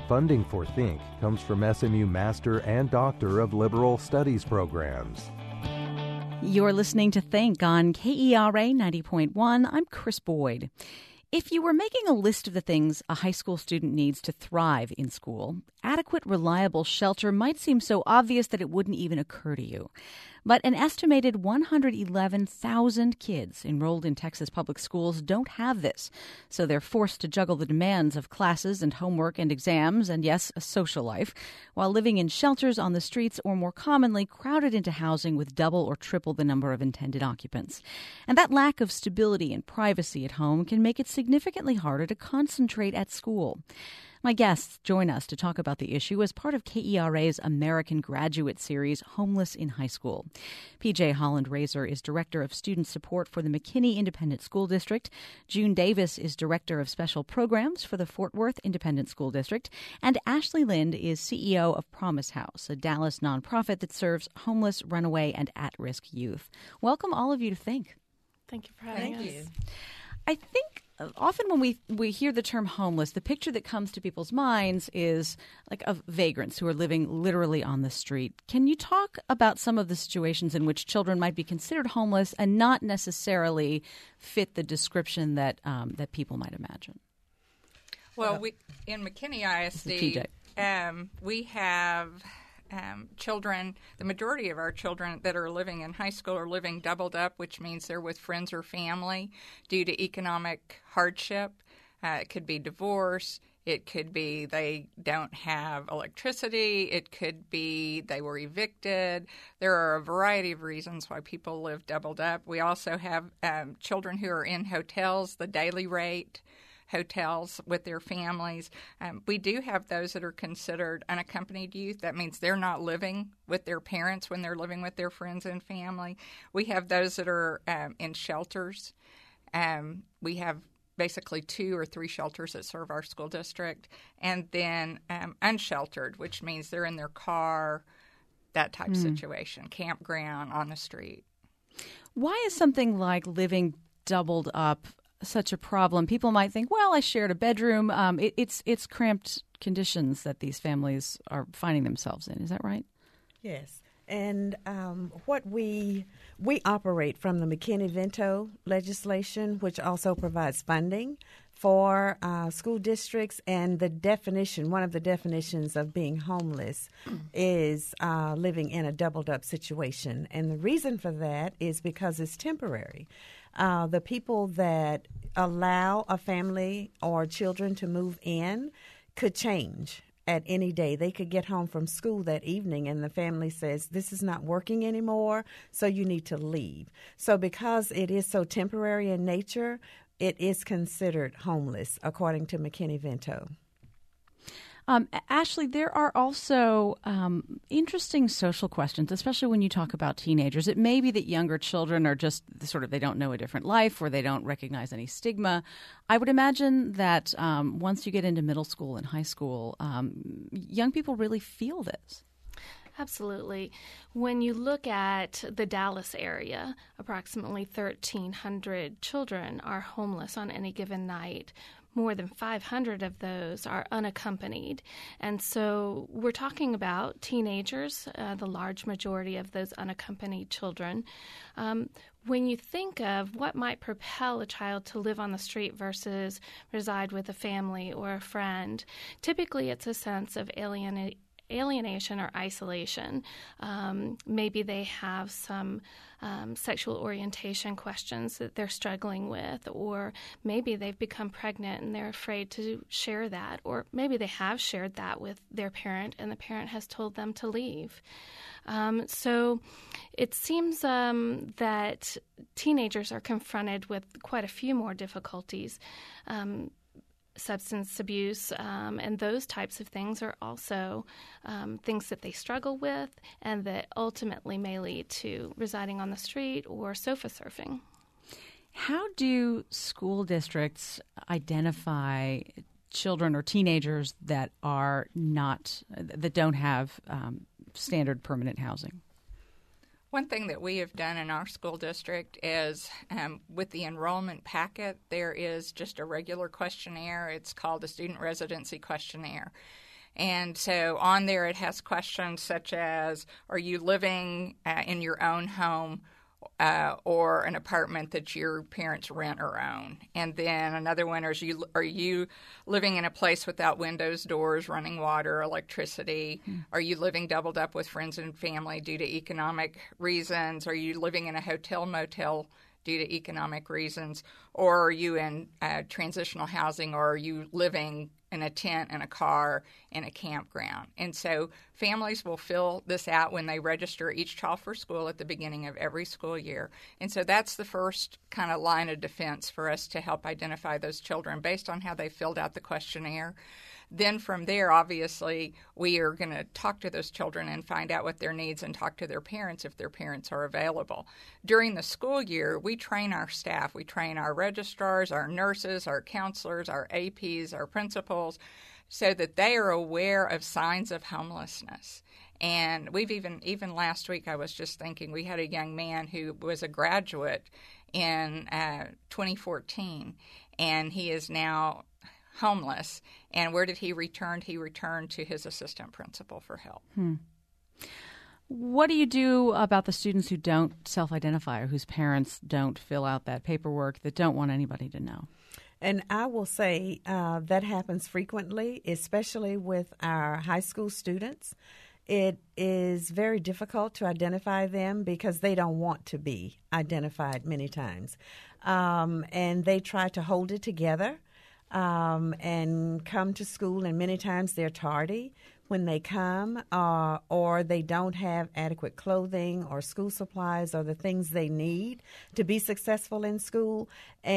Funding for Think comes from SMU Master and Doctor of Liberal Studies programs. You're listening to Think on KERA 90.1. I'm Chris Boyd. If you were making a list of the things a high school student needs to thrive in school, adequate, reliable shelter might seem so obvious that it wouldn't even occur to you. But an estimated 111,000 kids enrolled in Texas public schools don't have this, so they're forced to juggle the demands of classes and homework and exams and, yes, a social life, while living in shelters on the streets or, more commonly, crowded into housing with double or triple the number of intended occupants. And that lack of stability and privacy at home can make it significantly harder to concentrate at school. My guests join us to talk about the issue as part of KERA's American Graduate Series, Homeless in High School. P.J. Holland-Razor is Director of Student Support for the McKinney Independent School District. June Davis is Director of Special Programs for the Fort Worth Independent School District. And Ashley Lind is CEO of Promise House, a Dallas nonprofit that serves homeless, runaway, and at-risk youth. Welcome all of you to Think. Thank you for having us. Thank you. I think often when we hear the term homeless, the picture that comes to people's minds is like of vagrants who are living literally on the street. Can you talk about some of the situations in which children might be considered homeless and not necessarily fit the description that that people might imagine? Well, we in McKinney ISD, we have children, the majority of our children that are living in high school are living doubled up, which means they're with friends or family due to economic hardship. It could be divorce. It could be they don't have electricity. It could be they were evicted. There are a variety of reasons why people live doubled up. We also have children who are in hotels, the daily rate hotels with their families. We do have those that are considered unaccompanied youth. That means they're not living with their parents when they're living with their friends and family. We have those that are in shelters. We have basically 2 or 3 shelters that serve our school district. And then unsheltered, which means they're in their car, that type of situation, campground, on the street. Why is something like living doubled up such a problem? People might think, well, I shared a bedroom. It's cramped conditions that these families are finding themselves in. Is that right? Yes. And what we operate from the McKinney-Vento legislation, which also provides funding for school districts, and the definition, one of the definitions of being homeless is living in a doubled-up situation. And the reason for that is because it's temporary. The people that allow a family or children to move in could change at any day. They could get home from school that evening and the family says, this is not working anymore, so you need to leave. So because it is so temporary in nature, it is considered homeless, according to McKinney-Vento. Ashley, there are also interesting social questions, especially when you talk about teenagers. It may be that younger children are just sort of, they don't know a different life or they don't recognize any stigma. I would imagine that once you get into middle school and high school, young people really feel this. Absolutely. When you look at the Dallas area, approximately 1,300 children are homeless on any given night. More than 500 of those are unaccompanied. And so we're talking about teenagers, the large majority of those unaccompanied children. When you think of what might propel a child to live on the street versus reside with a family or a friend, typically it's a sense of alienation or isolation. Maybe they have some sexual orientation questions that they're struggling with, or maybe they've become pregnant and they're afraid to share that, or maybe they have shared that with their parent and the parent has told them to leave. So it seems that teenagers are confronted with quite a few more difficulties. Substance abuse and those types of things are also things that they struggle with and that ultimately may lead to residing on the street or sofa surfing. How do school districts identify children or teenagers that don't have standard permanent housing? One thing that we have done in our school district is with the enrollment packet, there is just a regular questionnaire. It's called the Student Residency Questionnaire. And so on there it has questions such as, are you living in your own home or an apartment that your parents rent or own? And then another one is, are you living in a place without windows, doors, running water, electricity? Are you living doubled up with friends and family due to economic reasons? Are you living in a hotel, motel due to economic reasons? Or are you in transitional housing, or are you living in a tent, in a car, in a campground? And so families will fill this out when they register each child for school at the beginning of every school year. And so that's the first kind of line of defense for us to help identify those children based on how they filled out the questionnaire. Then from there, obviously, we are going to talk to those children and find out what their needs and talk to their parents if their parents are available. During the school year, we train our staff. We train our registrars, our nurses, our counselors, our APs, our principals, so that they are aware of signs of homelessness. And we've even last week, I was just thinking, we had a young man who was a graduate in 2014, and he is now homeless. And where did he return? He returned to his assistant principal for help. What do you do about the students who don't self-identify or whose parents don't fill out that paperwork, that don't want anybody to know? And I will say that happens frequently, especially with our high school students. It is very difficult to identify them because they don't want to be identified many times. And they try to hold it together and come to school, and many times they're tardy when they come, or they don't have adequate clothing or school supplies or the things they need to be successful in school.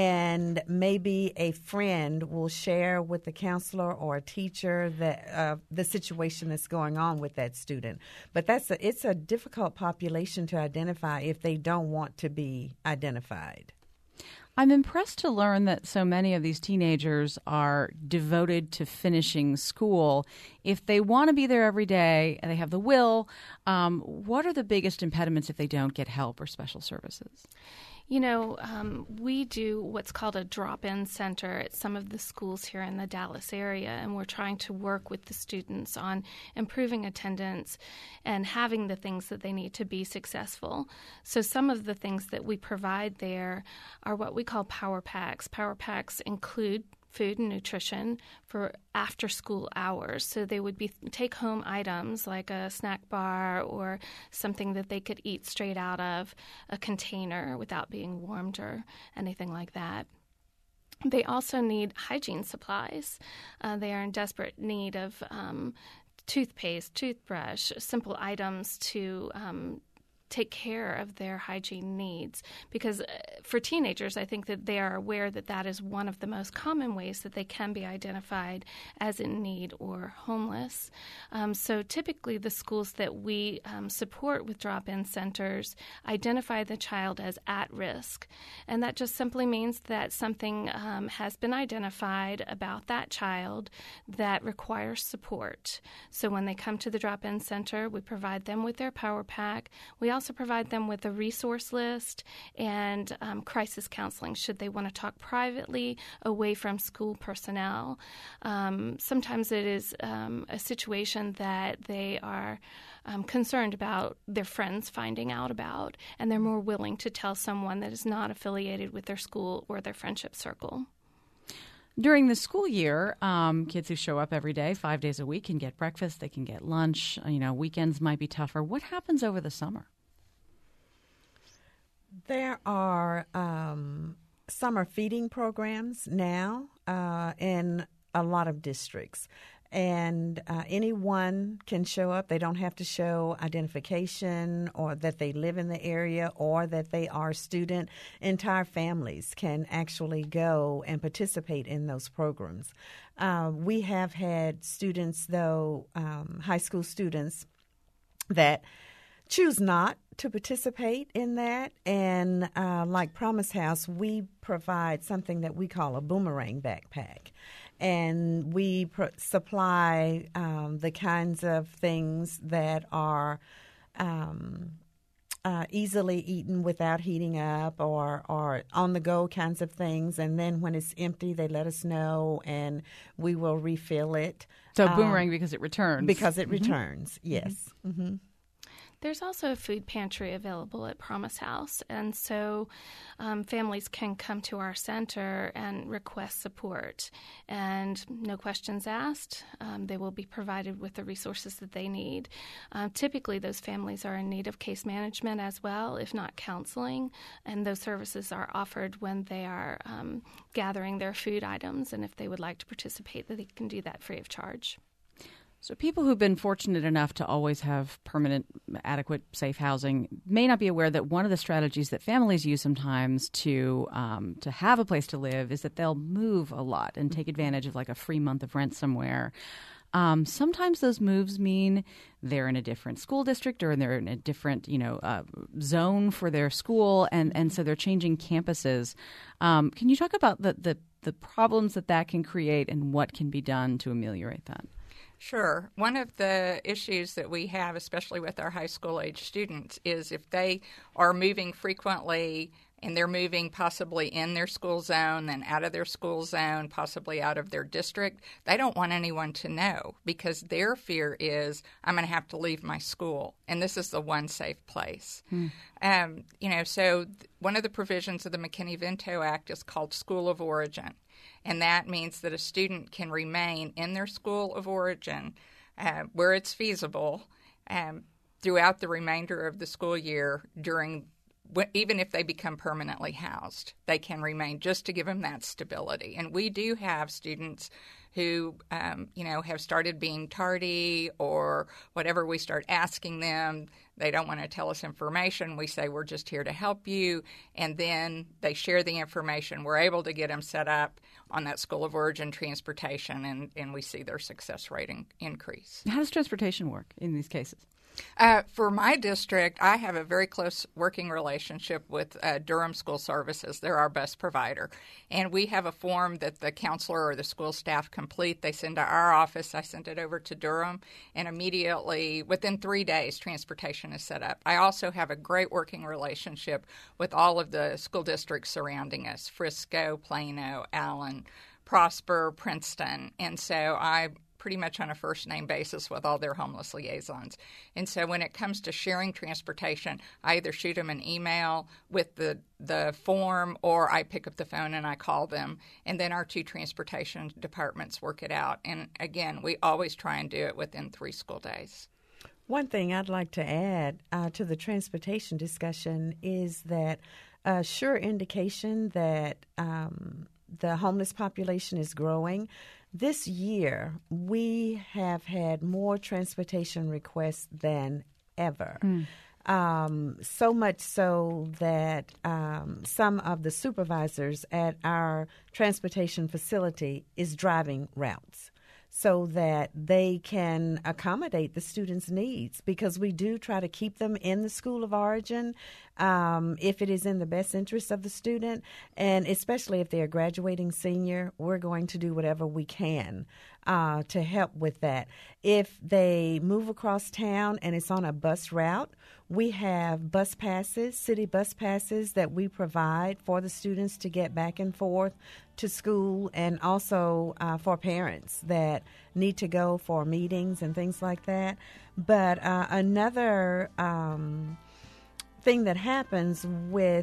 And maybe a friend will share with the counselor or a teacher that the situation that's going on with that student. But it's a difficult population to identify if they don't want to be identified. I'm impressed to learn that so many of these teenagers are devoted to finishing school. If they want to be there every day and they have the will, what are the biggest impediments if they don't get help or special services? You know, we do what's called a drop-in center at some of the schools here in the Dallas area, and we're trying to work with the students on improving attendance and having the things that they need to be successful. So some of the things that we provide there are what we call power packs. Power packs include food and nutrition for after-school hours. So they would be take-home items like a snack bar or something that they could eat straight out of a container without being warmed or anything like that. They also need hygiene supplies. They are in desperate need of toothpaste, toothbrush, simple items to take care of their hygiene needs, because for teenagers, I think that they are aware that that is one of the most common ways that they can be identified as in need or homeless. So typically the schools that we support with drop-in centers identify the child as at risk, and that just simply means that something has been identified about that child that requires support. So when they come to the drop-in center, we provide them with their power pack. We also provide them with a resource list and crisis counseling should they want to talk privately away from school personnel. Sometimes it is a situation that they are concerned about their friends finding out about, and they're more willing to tell someone that is not affiliated with their school or their friendship circle. During the school year, kids who show up every day, 5 days a week, can get breakfast, they can get lunch. Weekends might be tougher. What happens over the summer? There are summer feeding programs now in a lot of districts. And anyone can show up. They don't have to show identification or that they live in the area or that they are a student. Entire families can actually go and participate in those programs. We have had students, though, high school students, that choose not to participate in that. And like Promise House, we provide something that we call a boomerang backpack. And we supply the kinds of things that are easily eaten without heating up or on-the-go kinds of things. And then when it's empty, they let us know, and we will refill it. So boomerang because it returns. Because it returns, yes. Mm-hmm. There's also a food pantry available at Promise House, and so families can come to our center and request support. And no questions asked, they will be provided with the resources that they need. Typically, those families are in need of case management as well, if not counseling, and those services are offered when they are gathering their food items, and if they would like to participate, they can do that free of charge. So people who've been fortunate enough to always have permanent, adequate, safe housing may not be aware that one of the strategies that families use sometimes to have a place to live is that they'll move a lot and take advantage of like a free month of rent somewhere. Sometimes those moves mean they're in a different school district or they're in a different, zone for their school, and so they're changing campuses. Can you talk about the problems that can create and what can be done to ameliorate that? Sure. One of the issues that we have, especially with our high school age students, is if they are moving frequently and they're moving possibly in their school zone, then out of their school zone, possibly out of their district, they don't want anyone to know because their fear is, I'm going to have to leave my school, and this is the one safe place. So one of the provisions of the McKinney-Vento Act is called School of Origin. And that means that a student can remain in their school of origin where it's feasible throughout the remainder of the school year even if they become permanently housed. They can remain just to give them that stability. And we do have students who, have started being tardy or whatever. We start asking them. They don't want to tell us information. We say, we're just here to help you. And then they share the information. We're able to get them set up on that School of Origin transportation, and we see their success rate increase. How does transportation work in these cases? For my district, I have a very close working relationship with Durham School Services. They're our bus provider. And we have a form that the counselor or the school staff complete. They send to our office. I send it over to Durham. And immediately, within 3 days, transportation is set up. I also have a great working relationship with all of the school districts surrounding us, Frisco, Plano, Allen, Prosper, Princeton. And so I pretty much on a first-name basis with all their homeless liaisons. And so when it comes to sharing transportation, I either shoot them an email with the form or I pick up the phone and I call them. And then our two transportation departments work it out. And, again, we always try and do it within 3 school days. One thing I'd like to add to the transportation discussion is that a sure indication that the homeless population is growing. This year, we have had more transportation requests than ever. So much so that some of the supervisors at our transportation facility is driving routes so that they can accommodate the students' needs, because we do try to keep them in the school of origin if it is in the best interest of the student, and especially if they're a graduating senior, we're going to do whatever we can to help with that. If they move across town and it's on a bus route, we have bus passes, city bus passes that we provide for the students to get back and forth to school, and also for parents that need to go for meetings and things like that. But another thing that happens with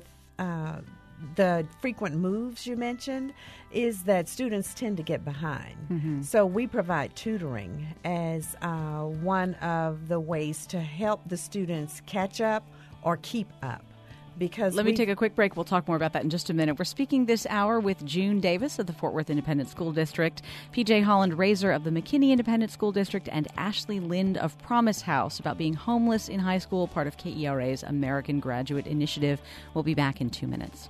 the frequent moves you mentioned is that students tend to get behind. Mm-hmm. So we provide tutoring as one of the ways to help the students catch up or keep up. Let me take a quick break. We'll talk more about that in just a minute. We're speaking this hour with June Davis of the Fort Worth Independent School District, P.J. Holland-Razor of the McKinney Independent School District, and Ashley Lind of Promise House about being homeless in high school, part of KERA's American Graduate Initiative. We'll be back in 2 minutes.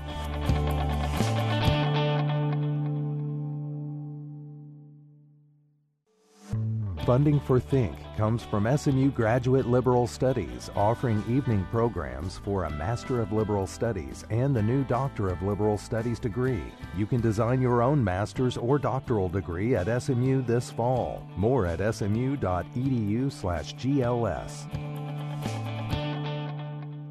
Funding for Think comes from SMU Graduate Liberal Studies, offering evening programs for a Master of Liberal Studies and the new Doctor of Liberal Studies degree. You can design your own master's or doctoral degree at SMU this fall. More at smu.edu/GLS.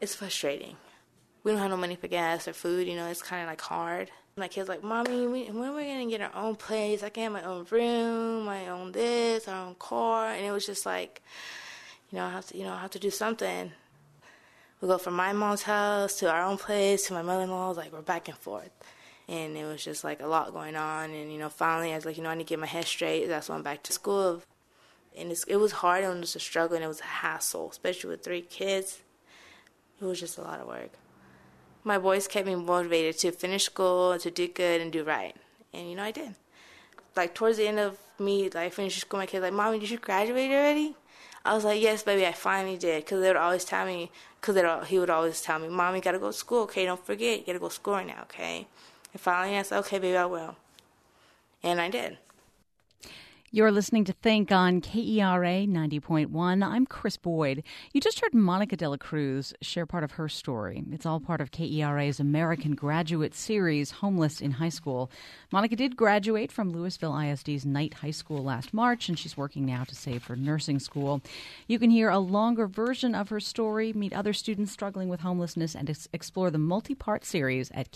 It's frustrating. We don't have no money for gas or food, it's kind of like hard. My kid's like, Mommy, when are we going to get our own place? I can have my own room, my own this, our own car. And it was just like, I have to do something. We go from my mom's house to our own place to my mother-in-law's, like we're back and forth. And it was just like a lot going on. And, finally I was like, I need to get my head straight. That's when I'm back to school. And it was hard, and it was a struggle, and it was a hassle, especially with 3 kids. It was just a lot of work. My boys kept me motivated to finish school, to do good, and do right. And, I did. Like, towards the end of me, like, finishing school, my kids like, Mommy, did you graduate already? I was like, yes, baby, I finally did. Because they would always tell me, he would always tell me, Mommy, you got to go to school, okay? Don't forget, you got to go to school right now, okay? And finally, I said, okay, baby, I will. And I did. You're listening to Think on KERA 90.1. I'm Chris Boyd. You just heard Monica de la Cruz share part of her story. It's all part of KERA's American Graduate Series, Homeless in High School. Monica did graduate from Louisville ISD's Knight High School last March, and she's working now to save for nursing school. You can hear a longer version of her story, meet other students struggling with homelessness, and explore the multi-part series at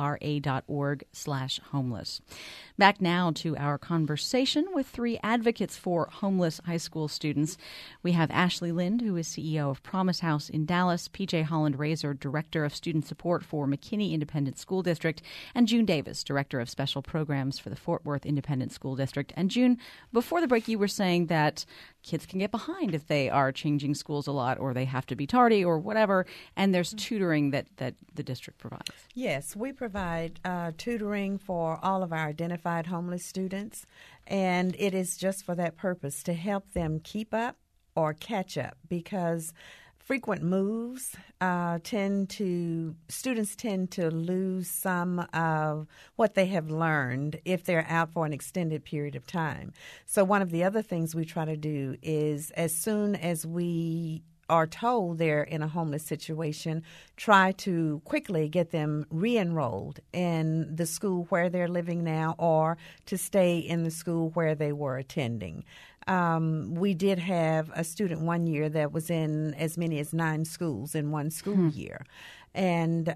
kera.org/homeless. Back now to our conversation with 3 advocates for homeless high school students. We have Ashley Lind, who is CEO of Promise House in Dallas, PJ Holland Razor, Director of Student Support for McKinney Independent School District, and June Davis, Director of Special Programs for the Fort Worth Independent School District. And June, before the break, you were saying that kids can get behind if they are changing schools a lot, or they have to be tardy or whatever, and there's tutoring that the district provides. Yes, we provide tutoring for all of our identified homeless students, and it is just for that purpose, to help them keep up or catch up, because frequent moves students tend to lose some of what they have learned if they're out for an extended period of time. So one of the other things we try to do is, as soon as we are told they're in a homeless situation, try to quickly get them re-enrolled in the school where they're living now, or to stay in the school where they were attending. We did have a student one year that was in as many as 9 schools in one school year. And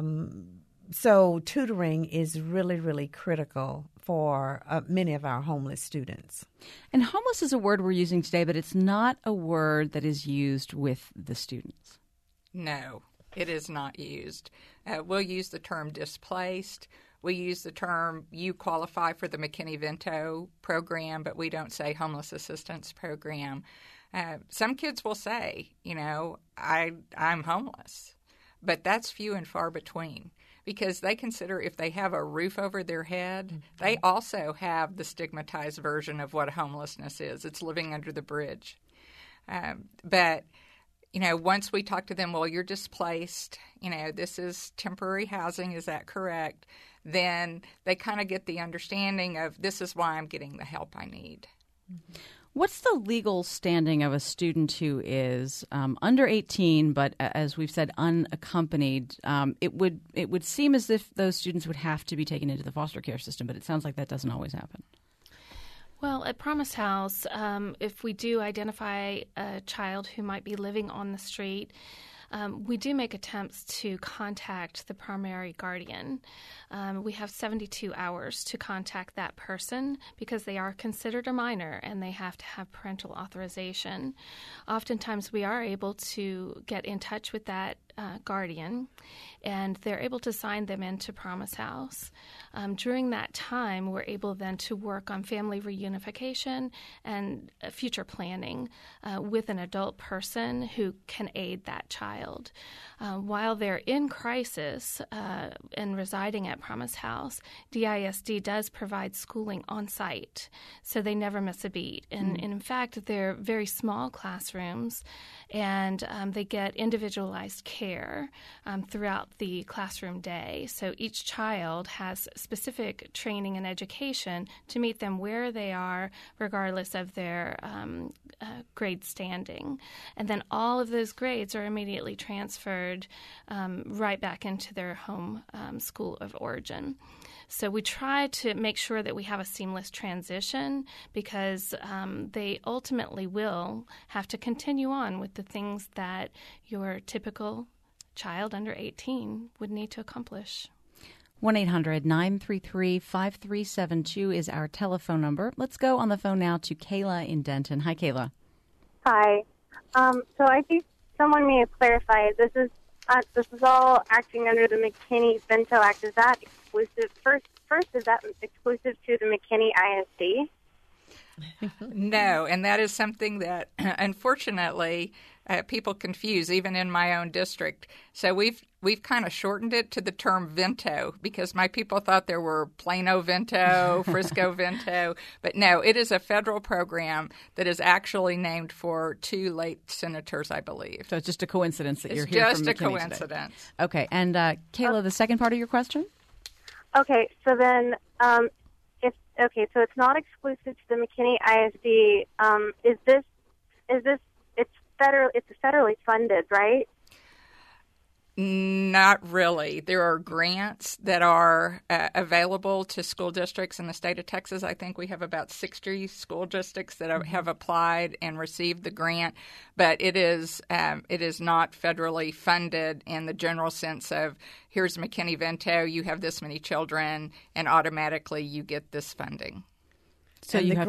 so tutoring is really, really critical for many of our homeless students. And homeless is a word we're using today, but it's not a word that is used with the students. No, it is not used. We'll use the term displaced. We use the term, you qualify for the McKinney-Vento program, but we don't say homeless assistance program. Some kids will say, I'm homeless, but that's few and far between, because they consider if they have a roof over their head, they also have the stigmatized version of what homelessness is. It's living under the bridge. But once we talk to them, well, you're displaced, this is temporary housing, is that correct? Then they kind of get the understanding of, this is why I'm getting the help I need. What's the legal standing of a student who is under 18, but as we've said, unaccompanied? It would seem as if those students would have to be taken into the foster care system, but it sounds like that doesn't always happen. Well, at Promise House, if we do identify a child who might be living on the street, we do make attempts to contact the primary guardian. We have 72 hours to contact that person because they are considered a minor and they have to have parental authorization. Oftentimes we are able to get in touch with that guardian, and they're able to sign them into Promise House. During that time, we're able then to work on family reunification and future planning with an adult person who can aid that child. While they're in crisis and residing at Promise House, DISD does provide schooling on site, so they never miss a beat. And in fact, they're very small classrooms, and they get individualized care throughout the classroom day. So each child has specific training and education to meet them where they are, regardless of their grade standing. And then all of those grades are immediately transferred right back into their home school of origin. So we try to make sure that we have a seamless transition, because they ultimately will have to continue on with the things that your typical child under 18 would need to accomplish. 1-800-933-5372 is our telephone number. Let's go on the phone now to Kayla in Denton. Hi, Kayla. Hi. So I think someone may have clarified this is all acting under the McKinney-Vento Act. Is that exclusive? First, is that exclusive to the McKinney ISD? No, and that is something that, unfortunately, people confuse, even in my own district. So we've kind of shortened it to the term Vento because my people thought there were Plano Vento, Frisco Vento. But no, it is a federal program that is actually named for two late senators, I believe. So it's just a coincidence that you're here from McKinney today. It's just a coincidence. Okay, and Kayla, the second part of your question? Okay, so then so it's not exclusive to the McKinney ISD. It's federally funded, right? Not really. There are grants that are available to school districts in the state of Texas. I think we have about 60 school districts that have applied and received the grant, but it is not federally funded in the general sense of here's McKinney-Vento, you have this many children, and automatically you get this funding. So the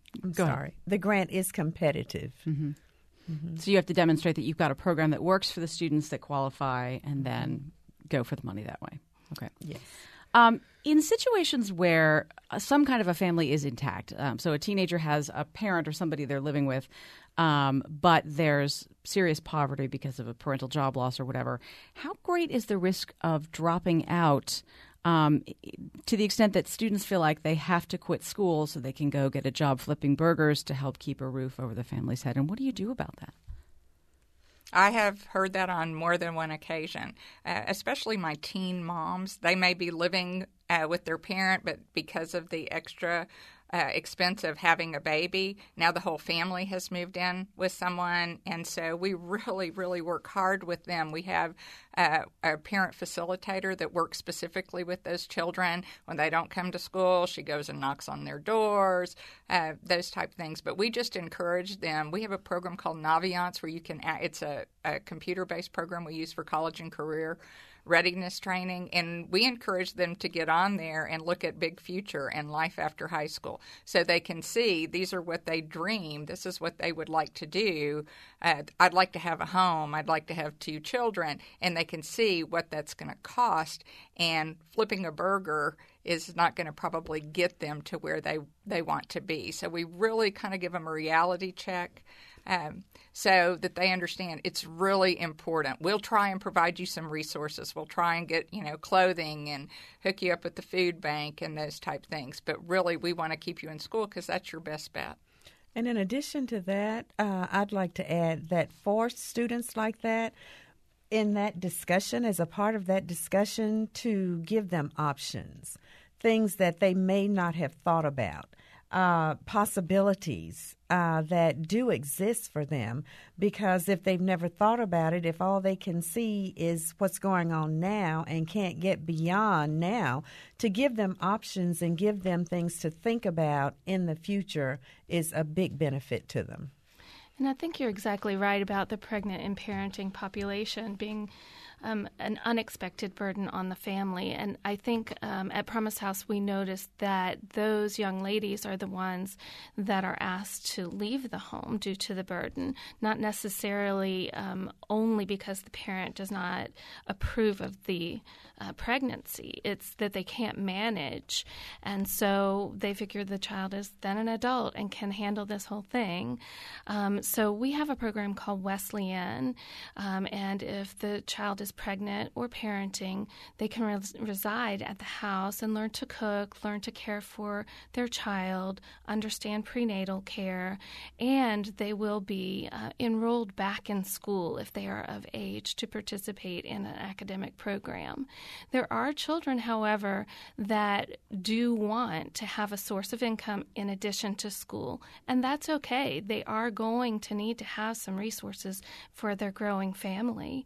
grant is competitive. Mm-hmm. Mm-hmm. So you have to demonstrate that you've got a program that works for the students that qualify and then go for the money that way. Okay. Yes. In situations where some kind of a family is intact, so a teenager has a parent or somebody they're living with, but there's serious poverty because of a parental job loss or whatever, how great is the risk of dropping out to the extent that students feel like they have to quit school so they can go get a job flipping burgers to help keep a roof over the family's head? And what do you do about that? I have heard that on more than one occasion, especially my teen moms. They may be living with their parent, but because of the extra expense of having a baby, now the whole family has moved in with someone, and so we really, really work hard with them. We have a parent facilitator that works specifically with those children. When they don't come to school, she goes and knocks on their doors, those type of things. But we just encourage them. We have a program called Naviance where you can it's a computer-based program we use for college and career readiness training, and we encourage them to get on there and look at big future and life after high school so they can see these are what they dream. This is what they would like to do. I'd like to have a home. I'd like to have 2 children, and they can see what that's going to cost, and flipping a burger is not going to probably get them to where they want to be. So we really kind of give them a reality check. So that they understand it's really important. We'll try and provide you some resources. We'll try and get, clothing and hook you up with the food bank and those type things. But really, we want to keep you in school because that's your best bet. And in addition to that, I'd like to add that for students like that, in that discussion, as a part of that discussion, to give them options, things that they may not have thought about. Possibilities that do exist for them, because if they've never thought about it, if all they can see is what's going on now and can't get beyond now, to give them options and give them things to think about in the future is a big benefit to them. And I think you're exactly right about the pregnant and parenting population being an unexpected burden on the family. And I think at Promise House we noticed that those young ladies are the ones that are asked to leave the home due to the burden, not necessarily only because the parent does not approve of the pregnancy. It's that they can't manage. And so they figure the child is then an adult and can handle this whole thing. So we have a program called Wesleyan, and if the child is pregnant or parenting, they can reside at the house and learn to cook, learn to care for their child, understand prenatal care, and they will be enrolled back in school if they are of age to participate in an academic program. There are children, however, that do want to have a source of income in addition to school, and that's okay. They are going to need to have some resources for their growing family.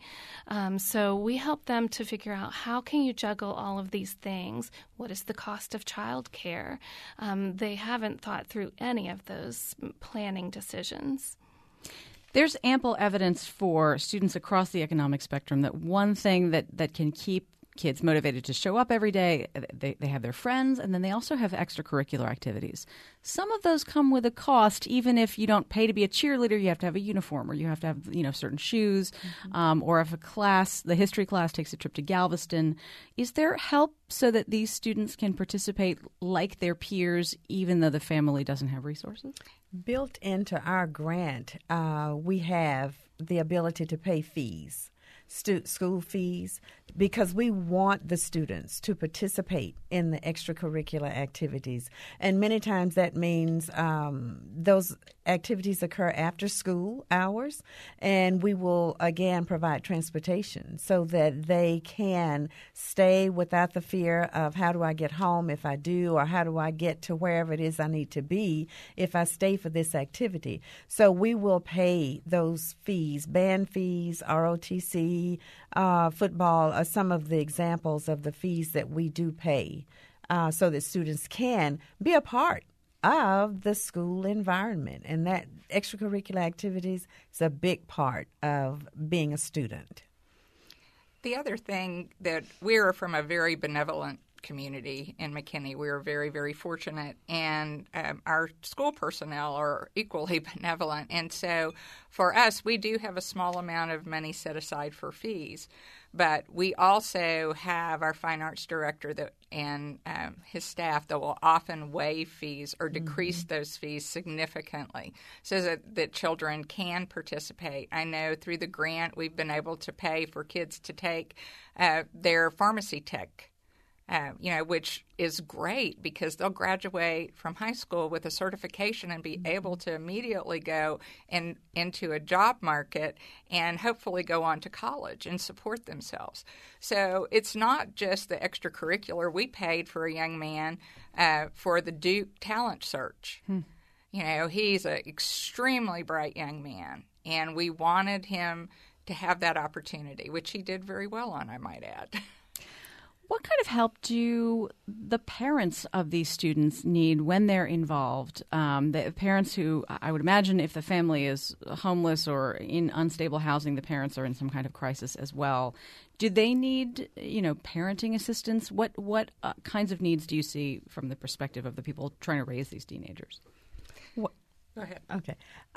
So we help them to figure out how can you juggle all of these things? What is the cost of child care? They haven't thought through any of those planning decisions. There's ample evidence for students across the economic spectrum that one thing that can keep kids motivated to show up every day, they have their friends, and then they also have extracurricular activities. Some of those come with a cost. Even if you don't pay to be a cheerleader, you have to have a uniform, or you have to have certain shoes, or if the history class takes a trip to Galveston. Is there help so that these students can participate like their peers, even though the family doesn't have resources? Built into our grant, we have the ability to pay fees. School fees, because we want the students to participate in the extracurricular activities. And many times that means those activities occur after school hours, and we will, again, provide transportation so that they can stay without the fear of how do I get home if I do, or how do I get to wherever it is I need to be if I stay for this activity. So we will pay those fees, band fees, ROTC, football are some of the examples of the fees that we do pay so that students can be a part of the school environment. And that extracurricular activities is a big part of being a student. The other thing that we're from a very benevolent community in McKinney. We are very, very fortunate, and our school personnel are equally benevolent. And so for us, we do have a small amount of money set aside for fees, but we also have our fine arts director and his staff that will often waive fees or decrease those fees significantly so that children can participate. I know through the grant we've been able to pay for kids to take their pharmacy tech, which is great because they'll graduate from high school with a certification and be able to immediately go into a job market and hopefully go on to college and support themselves. So it's not just the extracurricular. We paid for a young man for the Duke Talent Search. He's an extremely bright young man, and we wanted him to have that opportunity, which he did very well on, I might add. What kind of help do the parents of these students need when they're involved? The parents who, I would imagine if the family is homeless or in unstable housing, the parents are in some kind of crisis as well. Do they need, parenting assistance? What kinds of needs do you see from the perspective of the people trying to raise these teenagers? Go ahead. Okay.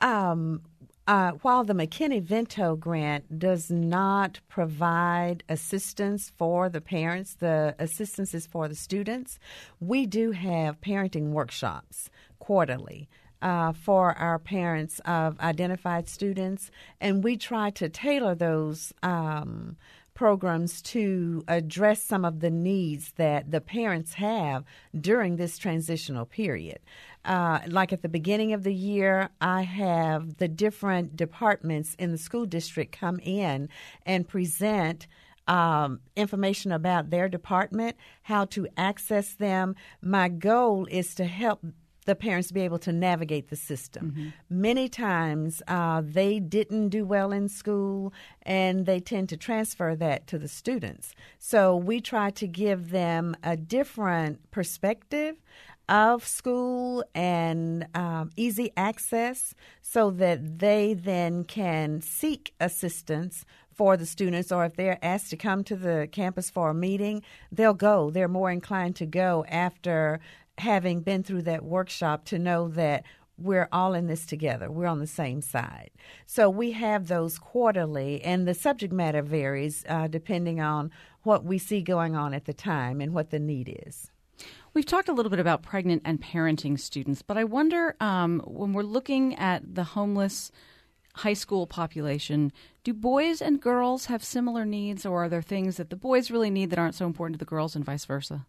While the McKinney-Vento grant does not provide assistance for the parents, the assistance is for the students, we do have parenting workshops quarterly for our parents of identified students, and we try to tailor those programs to address some of the needs that the parents have during this transitional period. Like at the beginning of the year, I have the different departments in the school district come in and present information about their department, how to access them. My goal is to help the parents be able to navigate the system. Mm-hmm. Many times they didn't do well in school, and they tend to transfer that to the students. So we try to give them a different perspective of school and easy access so that they then can seek assistance for the students, or if they're asked to come to the campus for a meeting, they'll go. They're more inclined to go after having been through that workshop to know that we're all in this together. We're on the same side. So we have those quarterly, and the subject matter varies depending on what we see going on at the time and what the need is. We've talked a little bit about pregnant and parenting students, but I wonder when we're looking at the homeless high school population, do boys and girls have similar needs, or are there things that the boys really need that aren't so important to the girls and vice versa?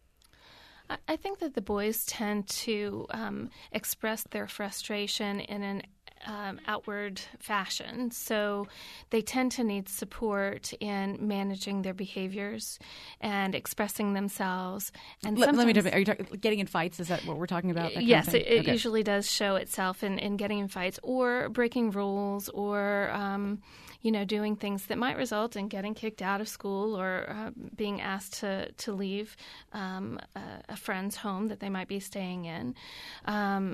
I think that the boys tend to express their frustration in an outward fashion. So they tend to need support in managing their behaviors and expressing themselves. And let me jump in. Are you getting in fights? Is that what we're talking about? Yes, it usually does show itself in getting in fights or breaking rules or doing things that might result in getting kicked out of school or being asked to leave a friend's home that they might be staying in.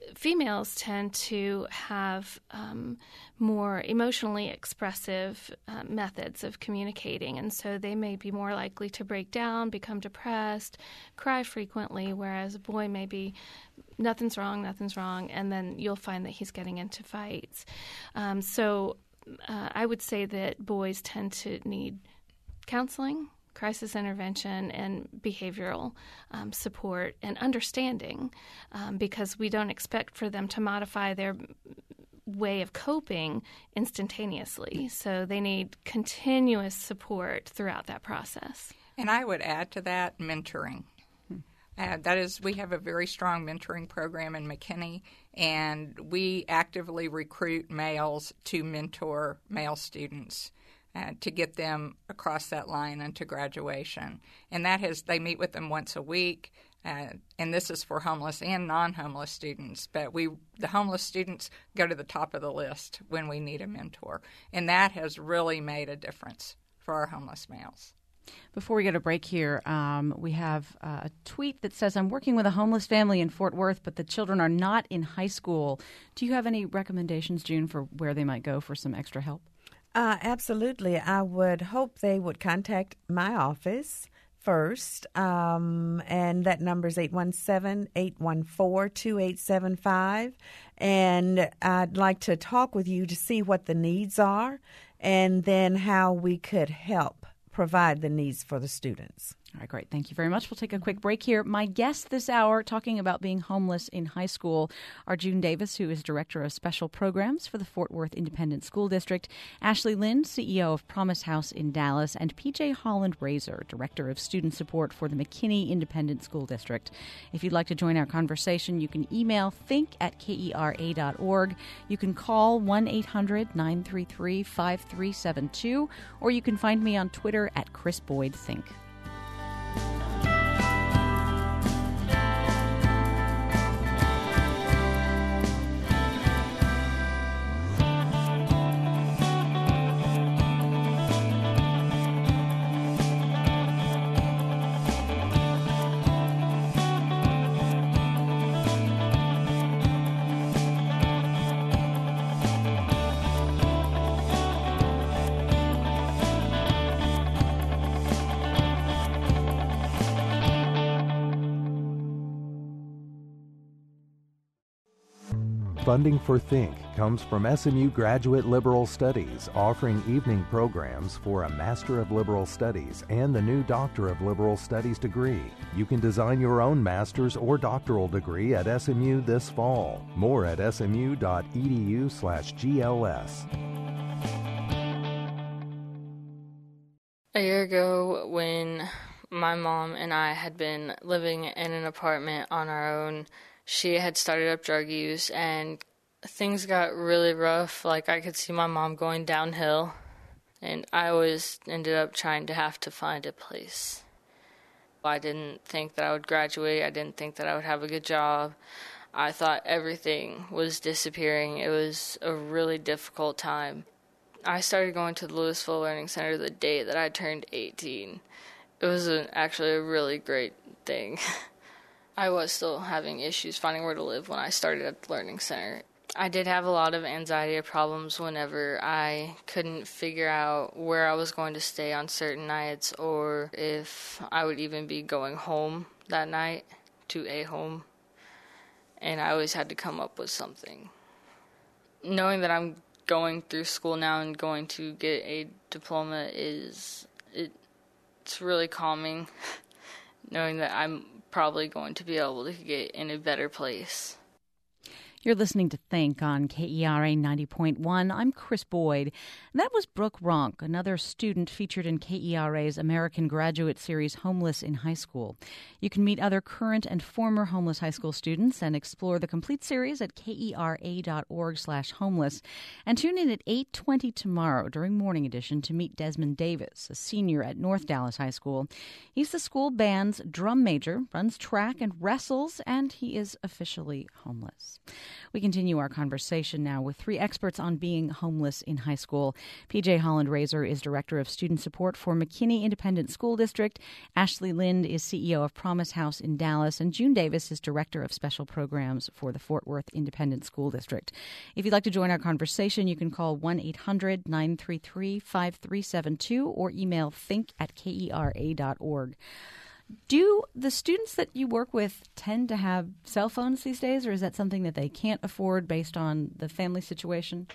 females tend to have more emotionally expressive methods of communicating, and so they may be more likely to break down, become depressed, cry frequently, whereas a boy may be nothing's wrong, and then you'll find that he's getting into fights. So I would say that boys tend to need counseling, crisis intervention, and behavioral support and understanding, because we don't expect for them to modify their way of coping instantaneously. So they need continuous support throughout that process. And I would add to that mentoring. That is, we have a very strong mentoring program in McKinney, and we actively recruit males to mentor male students to get them across that line into graduation. And they meet with them once a week, and this is for homeless and non-homeless students. But the homeless students go to the top of the list when we need a mentor, and that has really made a difference for our homeless males. Before we go to break here, we have a tweet that says, I'm working with a homeless family in Fort Worth, but the children are not in high school. Do you have any recommendations, June, for where they might go for some extra help? Absolutely. I would hope they would contact my office first, and that number is 817-814-2875. And I'd like to talk with you to see what the needs are and then how we could help provide the needs for the students. All right, great. Thank you very much. We'll take a quick break here. My guests this hour talking about being homeless in high school are June Davis, who is Director of Special Programs for the Fort Worth Independent School District, Ashley Lynn, CEO of Promise House in Dallas, and PJ Holland Razor, Director of Student Support for the McKinney Independent School District. If you'd like to join our conversation, you can email think@kera.org. You can call 1-800-933-5372, or you can find me on Twitter @ChrisBoydThink. Funding for Think comes from SMU Graduate Liberal Studies, offering evening programs for a Master of Liberal Studies and the new Doctor of Liberal Studies degree. You can design your own master's or doctoral degree at SMU this fall. More at smu.edu/GLS. A year ago, when my mom and I had been living in an apartment on our own, she had started up drug use, and things got really rough. Like, I could see my mom going downhill, and I always ended up trying to have to find a place. I didn't think that I would graduate. I didn't think that I would have a good job. I thought everything was disappearing. It was a really difficult time. I started going to the Louisville Learning Center the day that I turned 18. It was actually a really great thing. I was still having issues finding where to live when I started at the Learning Center. I did have a lot of anxiety problems whenever I couldn't figure out where I was going to stay on certain nights, or if I would even be going home that night to a home. And I always had to come up with something. Knowing that I'm going through school now and going to get a diploma it's really calming, knowing that I'm probably going to be able to get in a better place. You're listening to Think on KERA 90.1. I'm Chris Boyd. And that was Brooke Ronk, another student featured in KERA's American Graduate Series Homeless in High School. You can meet other current and former homeless high school students and explore the complete series at kera.org/homeless. And tune in at 8:20 tomorrow during Morning Edition to meet Desmond Davis, a senior at North Dallas High School. He's the school band's drum major, runs track and wrestles, and he is officially homeless. We continue our conversation now with three experts on being homeless in high school. PJ Holland Razor is Director of Student Support for McKinney Independent School District. Ashley Lind is CEO of Promise House in Dallas. And June Davis is Director of Special Programs for the Fort Worth Independent School District. If you'd like to join our conversation, you can call 1-800-933-5372 or email think@kera.org. Do the students that you work with tend to have cell phones these days, or is that something that they can't afford based on the family situation?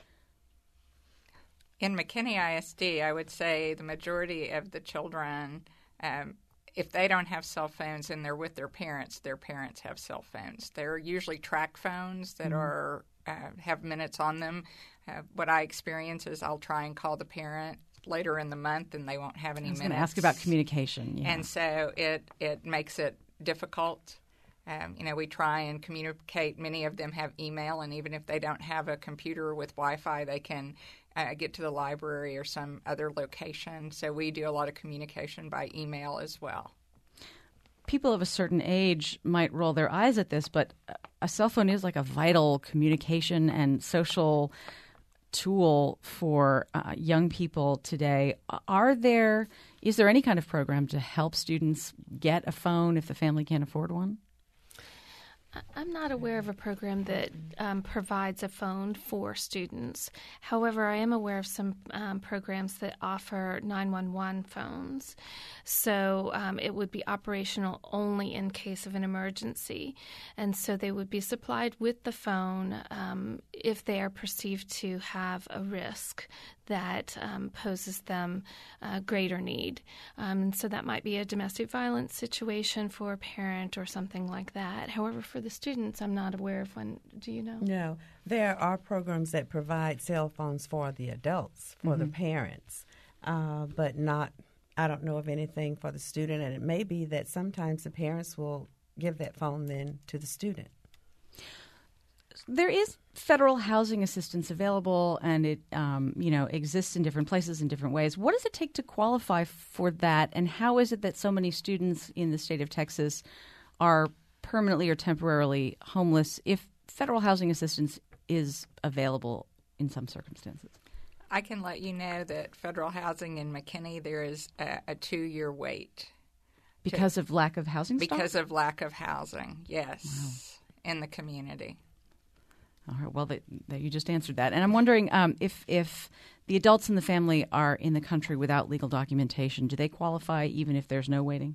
In McKinney ISD, I would say the majority of the children, if they don't have cell phones and they're with their parents have cell phones. They're usually track phones that are have minutes on them. What I experience is I'll try and call the parent later in the month and they won't have any minutes. I was going to ask about communication. Yeah. And so it makes it difficult. We try and communicate. Many of them have email, and even if they don't have a computer with Wi-Fi, they can get to the library or some other location. So we do a lot of communication by email as well. People of a certain age might roll their eyes at this, but a cell phone is like a vital communication and social tool for young people today. Is there any kind of program to help students get a phone if the family can't afford one? I'm not aware of a program that provides a phone for students. However, I am aware of some programs that offer 911 phones. So it would be operational only in case of an emergency. And so they would be supplied with the phone if they are perceived to have a risk that poses them greater need. So that might be a domestic violence situation for a parent or something like that. However, for the students, I'm not aware of one. Do you know? No. There are programs that provide cell phones for the adults, for the parents, but not, I don't know of anything for the student. And it may be that sometimes the parents will give that phone then to the student. There is federal housing assistance available, and it exists in different places in different ways. What does it take to qualify for that, and how is it that so many students in the state of Texas are permanently or temporarily homeless if federal housing assistance is available in some circumstances? I can let you know that federal housing in McKinney, there is a 2-year wait. Because of lack of housing stock? Because of lack of housing, yes, in the community. All right. Well, you just answered that. And I'm wondering if the adults in the family are in the country without legal documentation, do they qualify even if there's no waiting?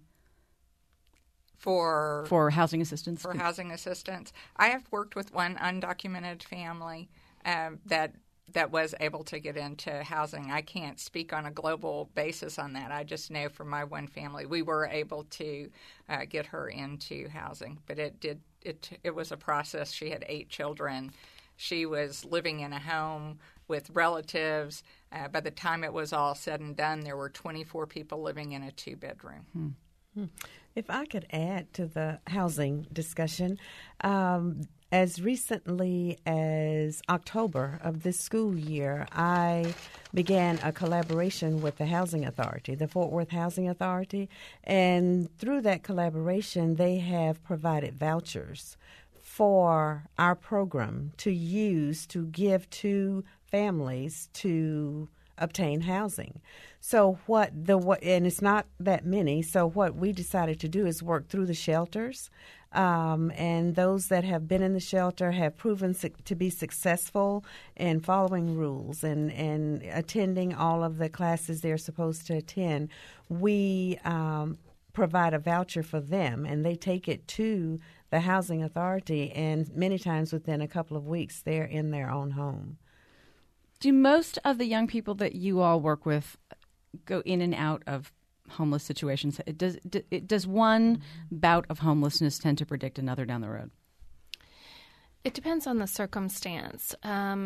For housing assistance? For housing assistance. I have worked with one undocumented family that was able to get into housing. I can't speak on a global basis on that. I just know for my one family, we were able to get her into housing. But it was a process. She had 8 children. She was living in a home with relatives. By the time it was all said and done, there were 24 people living in a 2-bedroom. If I could add to the housing discussion, as recently as October of this school year, I began a collaboration with the Housing Authority, the Fort Worth Housing Authority, and through that collaboration, they have provided vouchers for our program to use to give to families to obtain housing. So and it's not that many. So what we decided to do is work through the shelters, and those that have been in the shelter have proven to be successful in following rules and attending all of the classes they're supposed to attend. We provide a voucher for them, and they take it to the Housing Authority, and many times within a couple of weeks, they're in their own home. Do most of the young people that you all work with go in and out of homeless situations? Does one bout of homelessness tend to predict another down the road? It depends on the circumstance.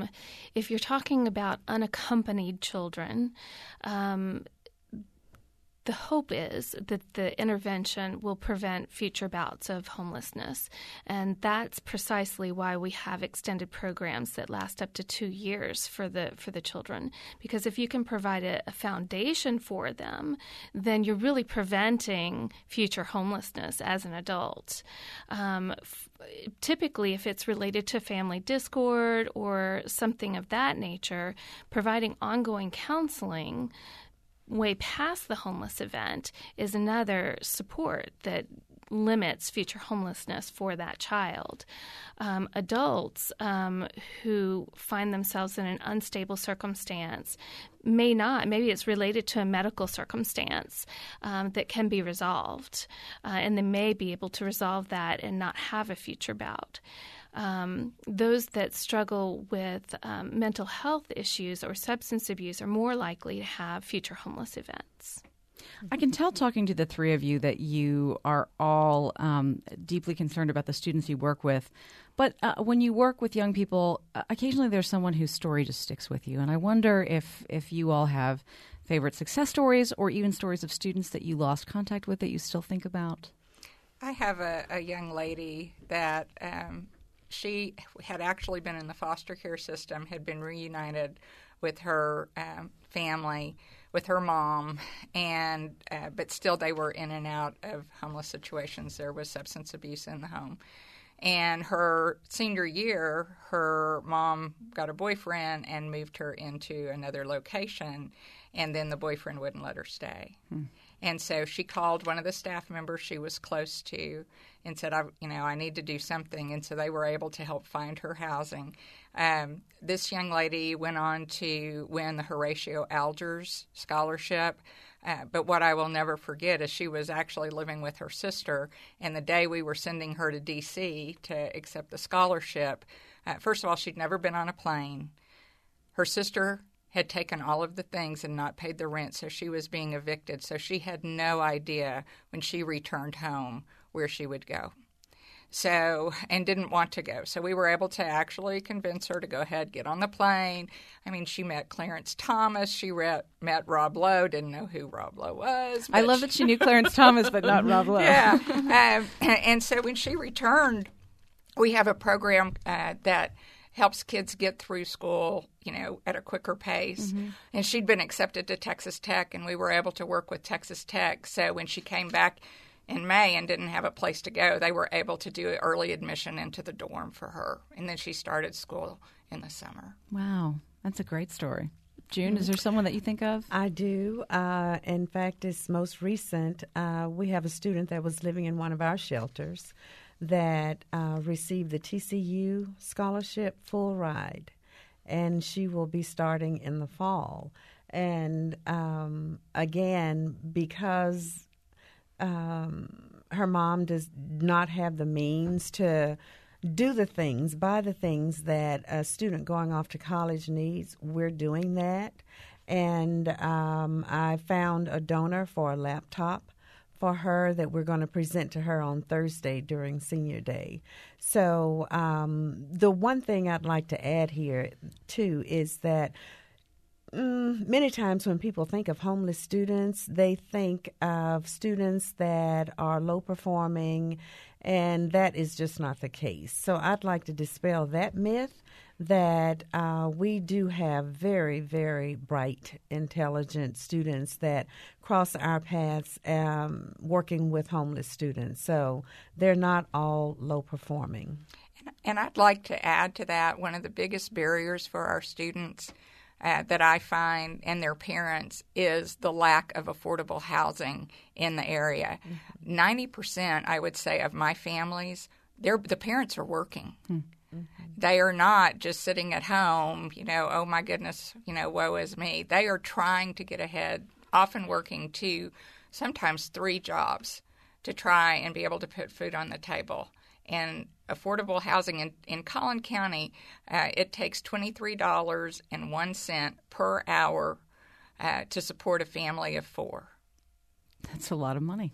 If you're talking about unaccompanied children, the hope is that the intervention will prevent future bouts of homelessness. And that's precisely why we have extended programs that last up to 2 years for the children. Because if you can provide a foundation for them, then you're really preventing future homelessness as an adult. Typically, if it's related to family discord or something of that nature, providing ongoing counseling way past the homeless event is another support that limits future homelessness for that child. Adults who find themselves in an unstable circumstance maybe it's related to a medical circumstance that can be resolved, and they may be able to resolve that and not have a future bout. Those that struggle with mental health issues or substance abuse are more likely to have future homeless events. I can tell talking to the three of you that you are all deeply concerned about the students you work with. But when you work with young people, occasionally there's someone whose story just sticks with you. And I wonder if you all have favorite success stories or even stories of students that you lost contact with that you still think about. I have a young lady that she had actually been in the foster care system, had been reunited with her family, with her mom, and but still they were in and out of homeless situations. There was substance abuse in the home. And her senior year, her mom got a boyfriend and moved her into another location, and then the boyfriend wouldn't let her stay. And so she called one of the staff members she was close to and said, I need to do something. And so they were able to help find her housing. This young lady went on to win the Horatio Algiers Scholarship. But what I will never forget is she was actually living with her sister. And the day we were sending her to D.C. to accept the scholarship, first of all, she'd never been on a plane. Her sister had taken all of the things and not paid the rent, so she was being evicted. So she had no idea when she returned home where she would go. So, and didn't want to go. So we were able to actually convince her to go ahead, get on the plane. I mean, she met Clarence Thomas. She met Rob Lowe. Didn't know who Rob Lowe was. I love that she knew Clarence Thomas, but not Rob Lowe. Yeah. And so when she returned, we have a program that helps kids get through school, at a quicker pace. Mm-hmm. And she'd been accepted to Texas Tech, and we were able to work with Texas Tech. So when she came back in May and didn't have a place to go, they were able to do early admission into the dorm for her. And then she started school in the summer. Wow. That's a great story. June, is there someone that you think of? I do. In fact, it's most recent. We have a student that was living in one of our shelters that received the TCU scholarship full ride, and she will be starting in the fall. And again, because her mom does not have the means to buy the things that a student going off to college needs, we're doing that. And I found a donor for a laptop for her that we're going to present to her on Thursday during Senior Day. So the one thing I'd like to add here, too, is that many times when people think of homeless students, they think of students that are low performing, and that is just not the case. So I'd like to dispel that myth that we do have very, very bright, intelligent students that cross our paths working with homeless students. So they're not all low performing. And I'd like to add to that, one of the biggest barriers for our students that I find and their parents is the lack of affordable housing in the area. 90%, I would say, of my families, the parents are working. Mm-hmm. They are not just sitting at home, oh my goodness, woe is me. They are trying to get ahead, often working 2, sometimes 3 jobs to try and be able to put food on the table. And affordable housing in Collin County, it takes $23.01 per hour to support a family of 4. That's a lot of money.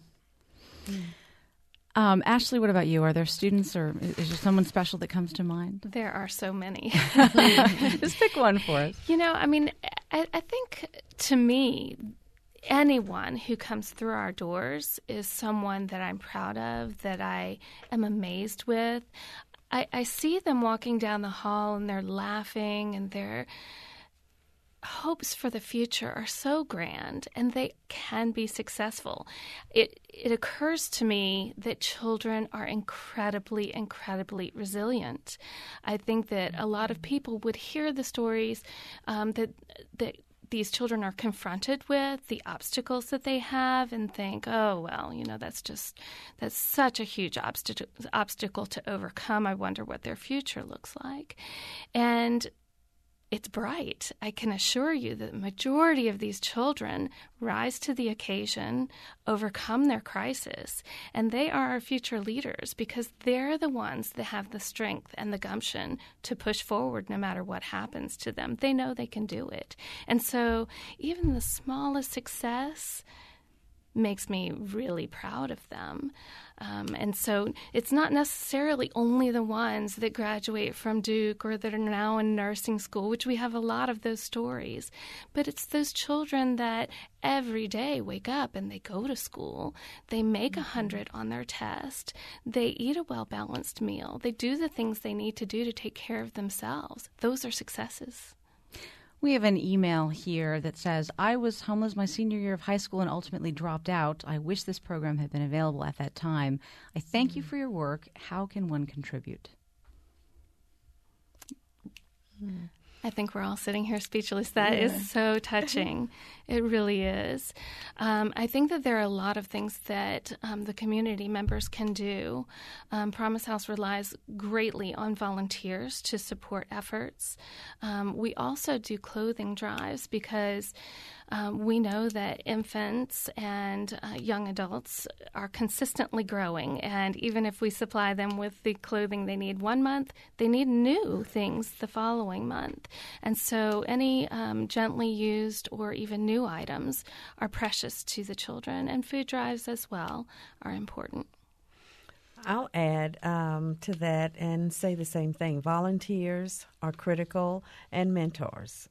Ashley, what about you? Are there students or is there someone special that comes to mind? There are so many. Just pick one for us. I think to me, anyone who comes through our doors is someone that I'm proud of, that I am amazed with. I see them walking down the hall and they're laughing, and their hopes for the future are so grand, and they can be successful. It occurs to me that children are incredibly, incredibly resilient. I think that a lot of people would hear the stories that these children are confronted with, the obstacles that they have, and think, oh, well, that's such a huge obstacle to overcome. I wonder what their future looks like. And it's bright. I can assure you that the majority of these children rise to the occasion, overcome their crisis, and they are our future leaders because they're the ones that have the strength and the gumption to push forward no matter what happens to them. They know they can do it. And so even the smallest success makes me really proud of them. And so it's not necessarily only the ones that graduate from Duke or that are now in nursing school, which we have a lot of those stories, but it's those children that every day wake up and they go to school, they make 100 on their test, they eat a well-balanced meal, they do the things they need to do to take care of themselves. Those are successes. We have an email here that says, I was homeless my senior year of high school and ultimately dropped out. I wish this program had been available at that time. I thank you for your work. How can one contribute? I think we're all sitting here speechless. That is so touching. It really is. I think that there are a lot of things that the community members can do. Promise House relies greatly on volunteers to support efforts. We also do clothing drives because we know that infants and young adults are consistently growing, and even if we supply them with the clothing they need one month, they need new things the following month. And so any gently used or even new items are precious to the children, and food drives as well are important. I'll add to that and say the same thing. Volunteers are critical, and mentors,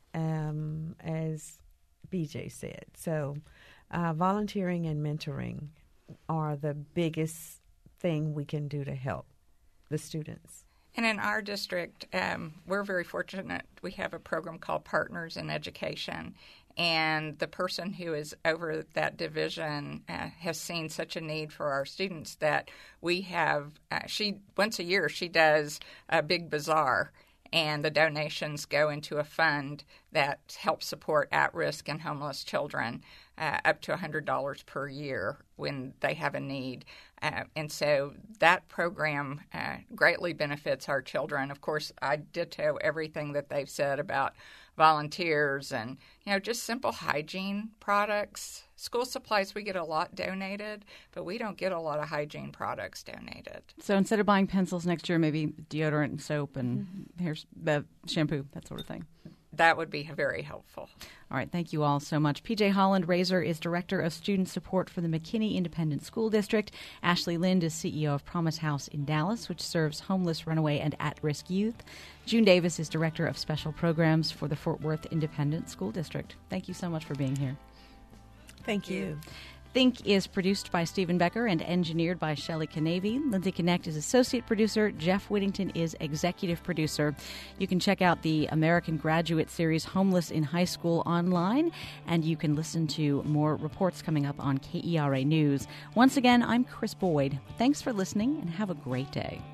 as BJ said. So volunteering and mentoring are the biggest thing we can do to help the students. And in our district, we're very fortunate. We have a program called Partners in Education, and the person who is over that division has seen such a need for our students that we have, once a year, she does a big bazaar, and the donations go into a fund that helps support at-risk and homeless children up to $100 per year when they have a need. And so that program greatly benefits our children. Of course, I ditto everything that they've said about volunteers and, just simple hygiene products. School supplies, we get a lot donated, but we don't get a lot of hygiene products donated. So instead of buying pencils next year, maybe deodorant and soap and here's the shampoo, that sort of thing. That would be very helpful. All right. Thank you all so much. PJ Holland Razor is Director of Student Support for the McKinney Independent School District. Ashley Lind is CEO of Promise House in Dallas, which serves homeless, runaway, and at-risk youth. June Davis is Director of Special Programs for the Fort Worth Independent School District. Thank you so much for being here. Thank you. Think is produced by Stephen Becker and engineered by Shelley Canavy. Lindsay Connect is associate producer. Jeff Whittington is executive producer. You can check out the American Graduate Series Homeless in High School online, and you can listen to more reports coming up on KERA News. Once again, I'm Chris Boyd. Thanks for listening, and have a great day.